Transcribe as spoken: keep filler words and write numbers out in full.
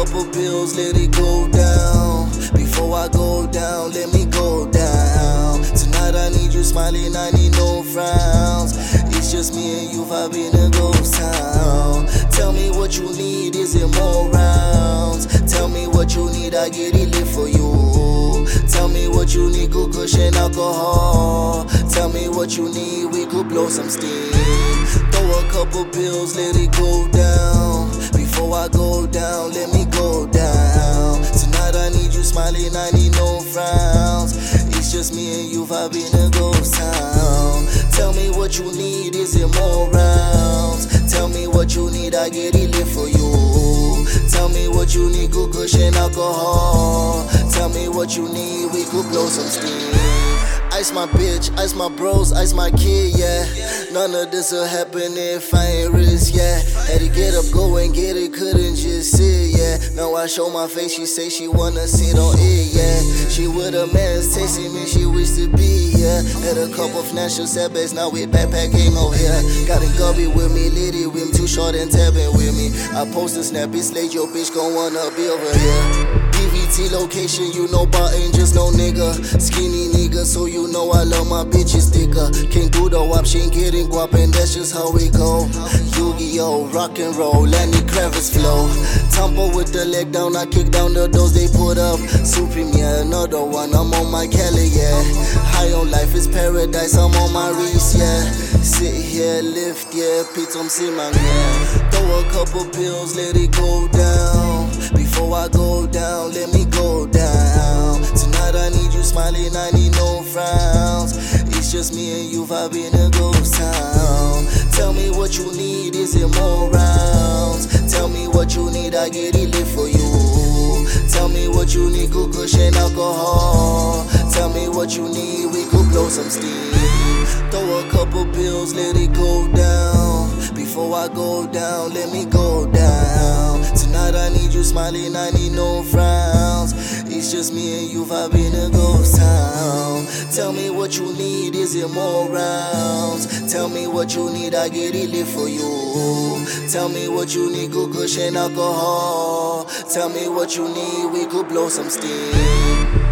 couple pills, let it go down. Before I go down, let me go down. Tonight I need you smiling, I need no frowns. It's just me and you vibing a ghost town. Tell me what you need, is it more rounds? Tell me what you need, I get it lit for you. Tell me what you need, good cushion, alcohol. Tell me what you need, we could blow some steam. Throw a couple pills, let it go down. Before I go down, let me go down. Tonight I need you smiling, I need no frowns. It's just me and you vibing a ghost town. Tell me what you need, is it more rounds? Tell me what you need, I get it lit for you. Tell me what you need, good cushion, alcohol. Tell me what you need, we could blow some steam. Ice my bitch, ice my bros, ice my kid, yeah. None of this will happen if I ain't risk, yeah. Had to get up, go and get it, couldn't just sit, yeah. Now I show my face, she say she wanna sit on it, yeah. She with a man's tasting me, she wish to be, yeah. Had a couple financial setbacks, now we backpack came over here. Got a gubby with me, litty with me, too short and tapping with me. I post a snap, it's late, your bitch gon' wanna be over here. D V T location, you know about ain't just no nigga. Skinny nigga, so you know I love my bitches thicker. Can't do the wop, she ain't getting guap, and that's just how we go. Yu-Gi-Oh, rock and roll, Lenny Kravitz flow. Tumble with the leg down, I kick down the doors they put up. Supreme, yeah, another one, I'm on my Kelly, yeah. High on life is paradise, I'm on my Reese, yeah. Sit here, lift, yeah, Pitom Simon, yeah. Throw a couple pills, let it go down. Before I go down, let me go down. Tonight I need you smiling, I need no frowns. It's just me and you vibing a ghost town. Tell me what you need, is it more rounds? Tell me what you need, I get it lit for you. Tell me what you need, good cushion, alcohol. Tell me what you need, we could blow some steam. Throw a couple pills, let it go down. Before I go down, let me go down. Tonight I need you smiling, I need no frowns. It's just me and you vibing a ghost town. Tell me what you need, is it more rounds? Tell me what you need, I get it lit for you. Tell me what you need, good cushion, alcohol. Tell me what you need, we could blow some steam.